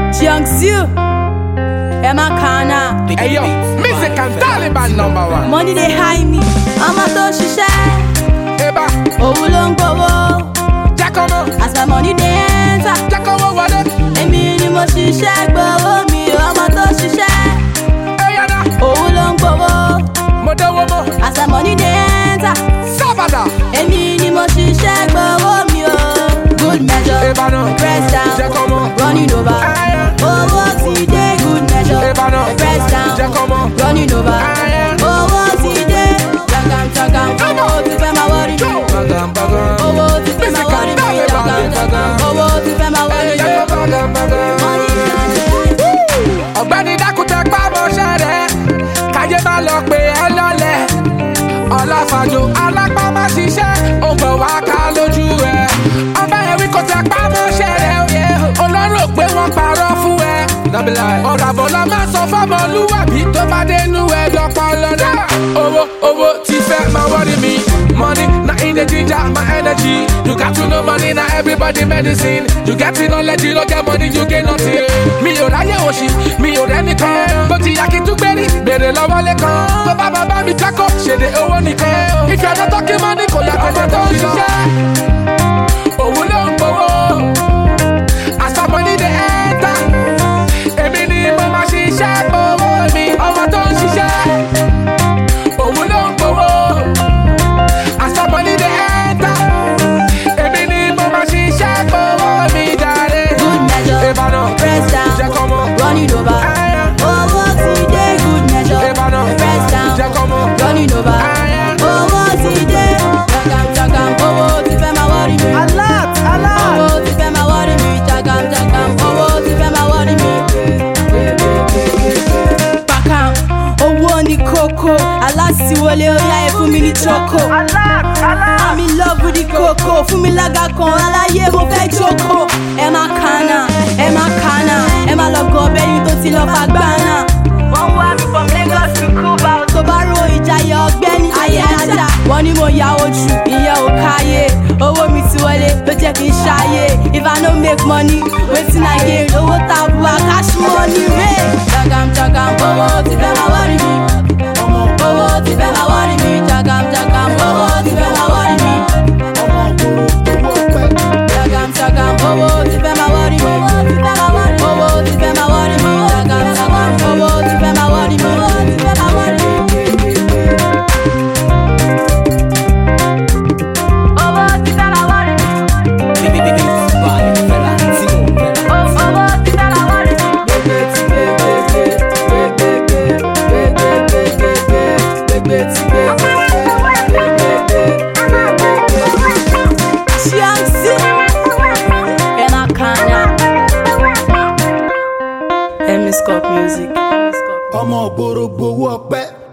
Jiangsu, Emma Kana. Hey yo, music and Taliban #1. Money they high me, I'm a to shisha. Eba, Owulong bowo, Jacomo, as my money they enter. Jacomo what it? Emi ni mo shisha bowo mi, I'm a to shisha. Hey yana, Owulong bowo, Modawomo, as my money they enter. Sabada, Emi ni mo shisha bowo mi o. Good measure, Eba no, press down, Jacomo, running over. Aya, Owo ti dey, good measure, Eba no, press down, Jacomo, running over. Aya, Owo ti dey, jagam, owo ti fẹ́ máa worry mi. Bagam, bagam, Owó ti fẹ́ máa worry mi, jagam, owó ti fẹ́ máa worry mi. bagam, bagam. Money dey. Ọ̀gbẹ́ni dákútẹ́ pàmòṣẹ́ rẹ̀ káyé má lọ pé ẹ lọ́lẹ̀ ọ̀làfàjò alápá má ṣiṣẹ́ ó bọ̀ wá ká lójú ẹ̀ ọba ẹ̀rí kò tẹ pàmòṣẹ́ rẹ̀ òye olóró pé wọ́n parọ́ fún ẹ ọ̀rọ̀ àbọ̀lọ́ má sọ fọ́mọlúwàbí tó bá dénú ẹ lọ́pọ̀lọ́ náà owó ti fẹ́ máa wọ́rí mi money na in the ginger my energy you got to know money na everybody medicine you get the knowledge you no get money you get nothing mi ò ráyè òṣì mi ò rẹ́nìkan bó ti yá kí tún gbérí bèrè lọ́wọ́ lẹ́kan tó bá bàbá mi jákọ́ ṣèdè owó nìkan if you are not talking money kò yàtọ̀ mọ́ tó ń ṣiṣẹ́ òun ló ń gbowó as for money dey enter èmi ni mo máa ṣiṣẹ́ gbowó mi ọmọ tó ń ṣiṣẹ́ òun ló ń gbowó as for money dey enter èmi ni mo máa ṣiṣẹ́ gbowó mi jàre. Good measure, Ìbàdàn press down, Jacomo, running over. Aya, Owó ti dey, good measure, Ìbàdàn press down, Jacomo, running over. Aya. Owó ti dey, jagam, owó ti fẹ́ máa worry mi. Owó ti fẹ́ máa worry mi, jagam, owó ti fẹ́ máa worry mi. Pakam, owó ni kókó, aláṣìwọlé ó yá ẹ fún mi ní choco. I'm in love with the coco, fún mi lága kan, aláyé mo fẹ́ jókòó. Ẹ má kànà, ẹ má lọ gọ ọbẹ̀ yìí tó ti lọ fa gbáná. Wọ́n wá mi from Lagos to Cuba. Tó bá ro ìjayà ọ̀gbẹ́ni ayé ajá. Wọ́n ní mo ya ojú, ìyẹn ò káyé. Owó mi ti wọlé ló jẹ́ kí n ṣayé. If I no make money, wetin I gain? Owó tabua, cash money rẹ̀. Jagam, owó ti fẹ́ máa worry mi. Owó ti fẹ́ máa worry mi. Jagam, owó ti fẹ́ máa worry mi. Jagam, owó ti fẹ́ máa worry mi. Owó ti fẹ́ máa worry mi. Jagam, owó ti fẹ́ máa worry mi. Owó ti fẹ́ máa worry mi. Owó ti fẹ́ máa worry mi. Jiangsu, Emma Kana, Emi Scott Music. ọmọ ògbóró gbowó ọpẹ́.